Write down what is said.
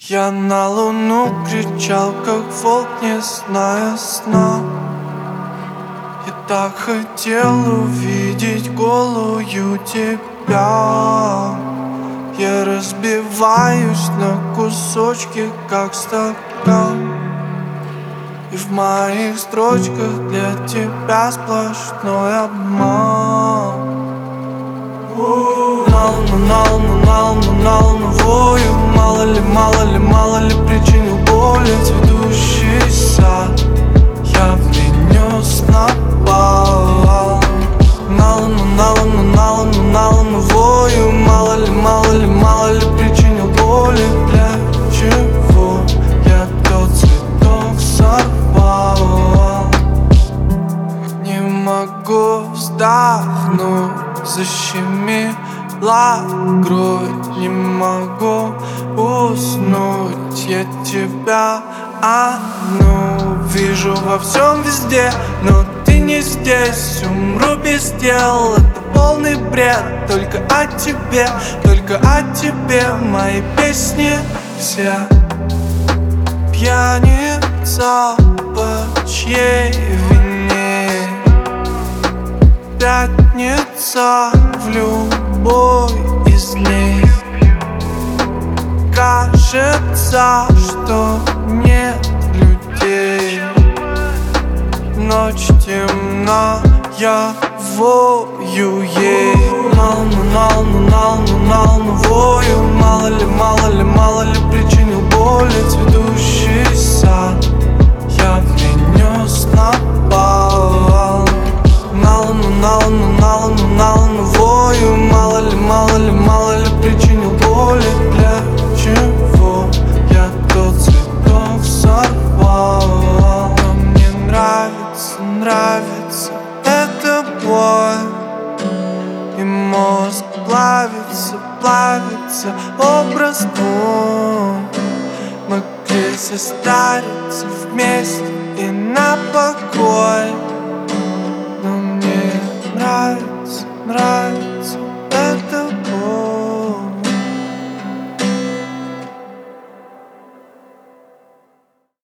Я на луну кричал, как волк, не зная сна. Я так хотел увидеть голую тебя. Я разбиваюсь на кусочки, как стакан. И в моих строчках для тебя сплошной обман. На луну вою. Мало ли причинил боли цветущий сад. Я внес напал. На луну вою. Мало ли причинил боли. Для чего я тот цветок сорвал? Не могу вздохнуть, защемила грудь. Не могу уснуть, я тебя одну вижу во всем везде, но ты не здесь. Умру без дел, это полный бред. Только о тебе мои песни все. Пьяница, по чьей вине? Пятница в любой из дней. Кажется, что нет людей. Ночь темна, я вою ей. На луну вою. Мало ли причинил боли цветущий сад. Я принес напал. На луну вою. Мало ли причинил боли. Для чего я тот цветок сорвал? Но мне нравится эта боль. И мозг плавится образ твой. Могли состариться вместе и на покой. Но мне нравится